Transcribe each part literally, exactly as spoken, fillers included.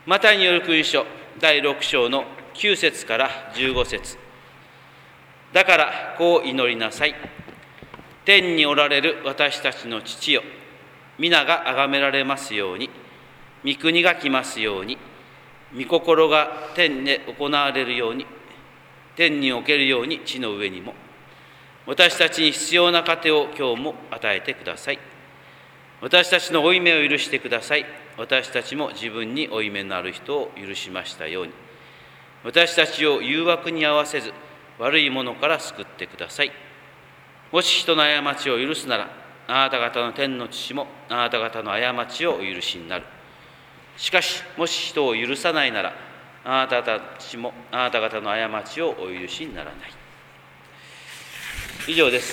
マタイによる福音書だいろく章のきゅう節からじゅうご節。だからこう祈りなさい。天におられる私たちの父よ、皆が崇められますように、御国が来ますように、御心が天で行われるように、天におけるように地の上にも。私たちに必要な糧を今日も与えてください。私たちの負い目を許してください。私たちも自分に負い目のある人を許しましたように。私たちを誘惑に合わせず、悪いものから救ってください。もし人の過ちを許すなら、あなた方の天の父もあなた方の過ちをお許しになる。しかし、もし人を許さないなら、あなたたちもあなた方の過ちをお許しにならない。以上です。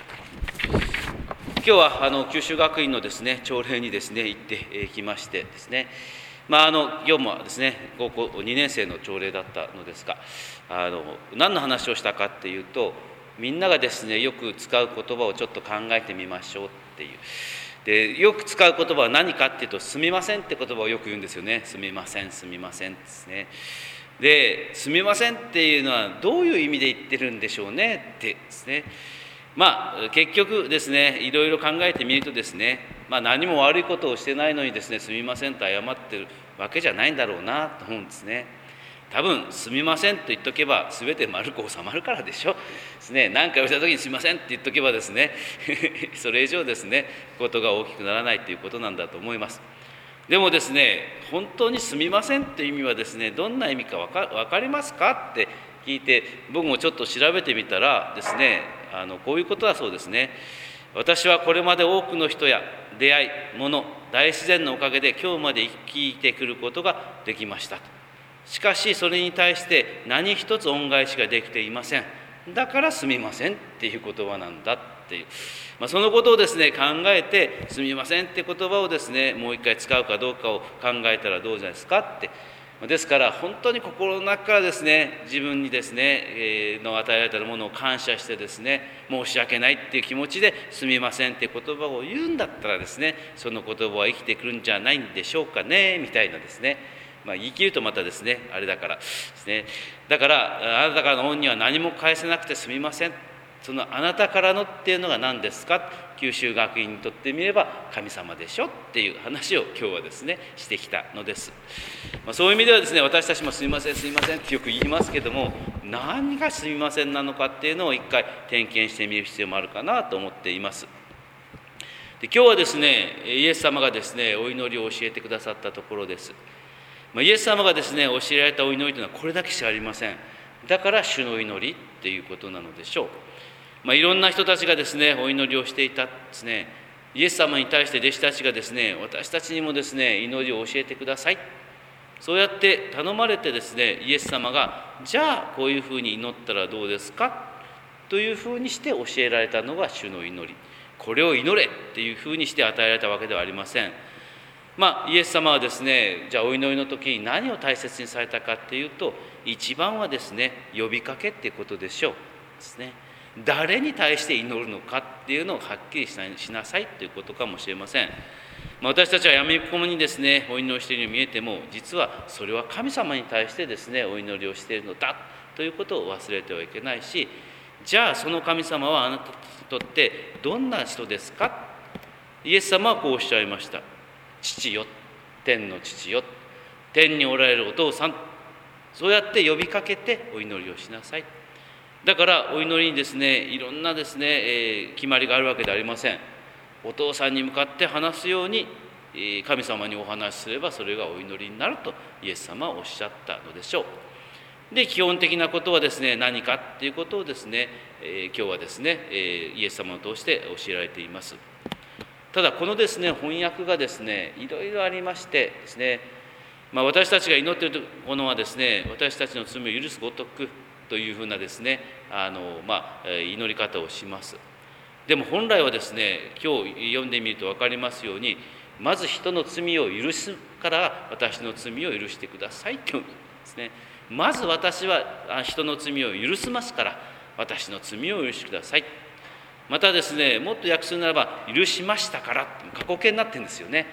今日はあの九州学院のですね朝礼にですね行ってきましてですね、まああの今日もですね高校にねん生の朝礼だったのですが、あの何の話をしたかっていうと、みんながですねよく使う言葉をちょっと考えてみましょうっていう。でよく使う言葉は何かっていうと、すみませんって言葉をよく言うんですよね。すみません、すみませんですね。で、すみませんっていうのはどういう意味で言ってるんでしょうねってですね。まあ結局ですね、いろいろ考えてみるとですね、まあ何も悪いことをしてないのにですね、すみませんと謝ってるわけじゃないんだろうなと思うんですね。多分すみませんと言っとけば全て丸く収まるからでしょですね。何か言った時にすみませんって言っとけばですねそれ以上ですねことが大きくならないということなんだと思います。でもですね、本当にすみませんという意味はですね、どんな意味かわか、わかりますかって聞いて、僕もちょっと調べてみたらですね、あのこういうことだそうですね。私はこれまで多くの人や出会い、物、大自然のおかげで今日まで生きてくることができました。しかしそれに対して何一つ恩返しができていません。だからすみませんっていう言葉なんだっていう、まあ、そのことをですね考えて、すみませんって言葉をですねもう一回使うかどうかを考えたらどうじゃないですかって。ですから本当に心の中からですね自分にですね、えー、の与えられたものを感謝してですね、申し訳ないっていう気持ちですみませんって言葉を言うんだったらですね、その言葉は生きてくるんじゃないんでしょうかねみたいなですね、まあ、言い切るとまたですねあれだからですね、だからあなたからの恩には何も返せなくてすみません。そのあなたからのっていうのが何ですか。九州学院にとってみれば神様でしょっていう話を今日はですねしてきたのです。まあ、そういう意味ではですね、私たちもすみませんすみませんってよく言いますけども、何がすみませんなのかっていうのを一回点検してみる必要もあるかなと思っています。で、今日はですねイエス様がですねお祈りを教えてくださったところです。まあ、イエス様がですね教えられたお祈りというのはこれだけしかありません。だから主の祈りっていうことなのでしょう。まあ、いろんな人たちがですねお祈りをしていたですね。イエス様に対して弟子たちがですね、私たちにもですね祈りを教えてください、そうやって頼まれてですね、イエス様がじゃあこういうふうに祈ったらどうですかというふうにして教えられたのが主の祈り。これを祈れっていうふうにして与えられたわけではありません。まあ、イエス様はですね、じゃあお祈りの時に何を大切にされたかっていうと、一番はですね呼びかけっていうことでしょうですね。誰に対して祈るのかっていうのをはっきりしなさいということかもしれません。まあ、私たちはやみくもにですねお祈りをしているように見えても、実はそれは神様に対してですねお祈りをしているのだということを忘れてはいけないし、じゃあその神様はあなたにとってどんな人ですか。イエス様はこうおっしゃいました。父よ、天の父よ、天におられるお父さん、そうやって呼びかけてお祈りをしなさい。だからお祈りにですねいろんなですね、えー、決まりがあるわけではありません。お父さんに向かって話すように、えー、神様にお話しすればそれがお祈りになるとイエス様はおっしゃったのでしょう。で、基本的なことはですね何かっていうことをですね、えー、今日はですね、えー、イエス様を通して教えられています。ただこのですね翻訳がですねいろいろありましてですね、まあ、私たちが祈っているものはですね、私たちの罪を許すごとくというふうなですねあの、まあ、祈り方をします。でも本来はですね、今日読んでみると分かりますように、まず人の罪を許すから私の罪を許してくださいというですね。まず私は人の罪を許しますから私の罪を許してください。またですね、もっと訳するならば許しましたから、過去形になってるんですよね。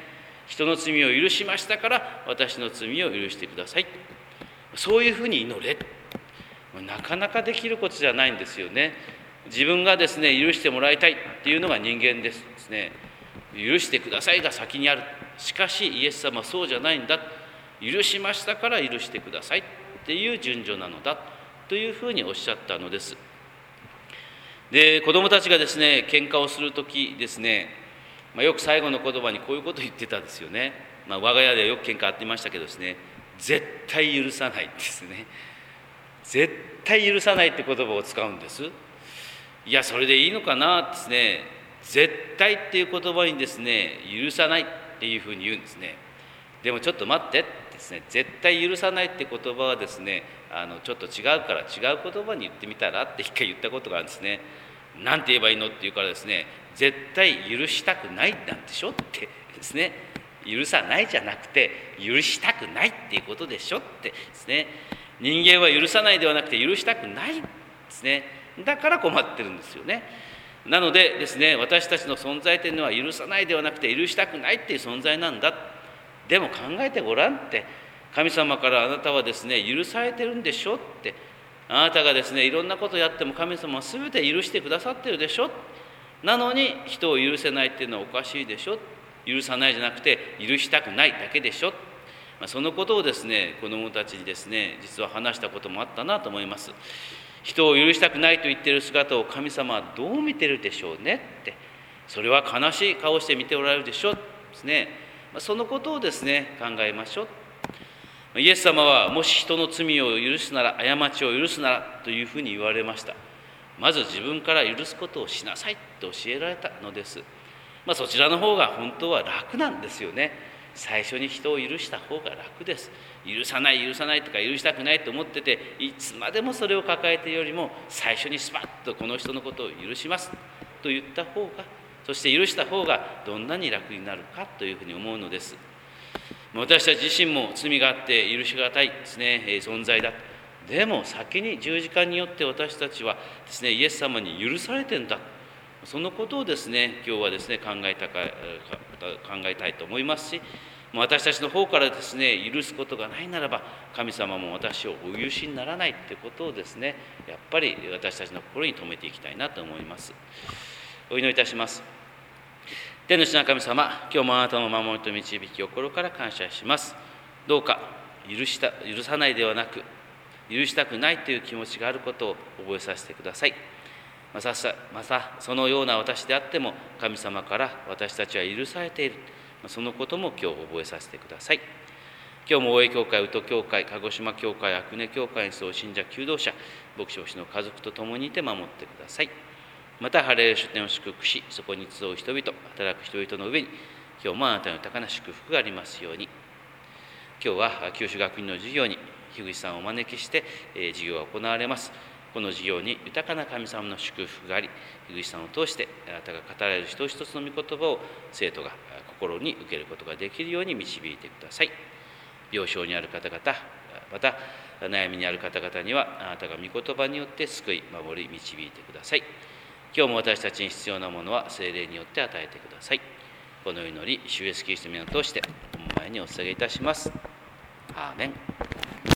人の罪を許しましたから私の罪を許してください。そういうふうに祈れ。なかなかできることじゃないんですよね。自分がですね許してもらいたいっていうのが人間ですですね。許してくださいが先にある。しかしイエス様はそうじゃないんだ。許しましたから許してくださいっていう順序なのだというふうにおっしゃったのです。で、子どもたちがですね喧嘩をするときですね、まあ、よく最後の言葉にこういうことを言ってたんですよね。まあ、我が家ではよく喧嘩あってましたけどですね、絶対許さないですね。絶対許さないって言葉を使うんです。いや、それでいいのかなですね。絶対っていう言葉にですね、許さないっていうふうに言うんですね。でもちょっと待ってですね、絶対許さないって言葉はですね、あのちょっと違うから違う言葉に言ってみたらって一回言ったことがあるんですね。なんて言えばいいのって言うからですね、絶対許したくないなんでしょってですね、許さないじゃなくて許したくないっていうことでしょってですね、人間は許さないではなくて許したくないですね。だから困ってるんですよね。なのでですね、私たちの存在というのは許さないではなくて許したくないっていう存在なんだ。でも考えてごらんって、神様からあなたはですね許されてるんでしょって、あなたがですねいろんなことやっても神様は全て許してくださってるでしょ。なのに人を許せないっていうのはおかしいでしょ。許さないじゃなくて許したくないだけでしょ。まあ、そのことをですね子どもたちにですね実は話したこともあったなと思います。人を許したくないと言っている姿を神様はどう見てるでしょうねって、それは悲しい顔して見ておられるでしょですね。そのことをですね考えましょう。イエス様はもし人の罪を許すなら、過ちを許すならというふうに言われました。まず自分から許すことをしなさいと教えられたのです。まあ、そちらの方が本当は楽なんですよね。最初に人を許した方が楽です。許さない許さないとか許したくないと思ってて、いつまでもそれを抱えているよりも、最初にスパッとこの人のことを許しますと言った方が、そして許した方がどんなに楽になるかというふうに思うのです。私たち自身も罪があって許しがたいですね、存在だ。でも先に十字架によって私たちはですねイエス様に許されてんだ。そのことをですね今日はですね考えたか考えたいと思いますし、私たちの方からですね許すことがないならば、神様も私をお許しにならないということをですねやっぱり私たちの心に留めていきたいなと思います。お祈りいたします。天の父な神様、今日もあなたの守りと導きを心から感謝します。どうか許した許さないではなく、許したくないという気持ちがあることを覚えさせてください。また、またそのような私であっても神様から私たちは許されている、そのことも今日覚えさせてください。今日も大江教会、宇都教会、鹿児島教会、阿久根教会にそう信者求道者、牧師牧師の家族と共にいて守ってください。また、ハレルヤ書店を祝福し、そこに集う人々、働く人々の上に、今日もあなたの豊かな祝福がありますように。今日は九州学院の授業に樋口さんをお招きして、えー、授業が行われます。この授業に豊かな神様の祝福があり、樋口さんを通してあなたが語られる一つ一つの御言葉を生徒が心に受けることができるように導いてください。病床にある方々、また悩みにある方々にはあなたが御言葉によって救い、守り、導いてください。今日も私たちに必要なものは聖霊によって与えてください。この祈り、主イエスキリストの皆を通してお前にお捧げいたします。アーメン。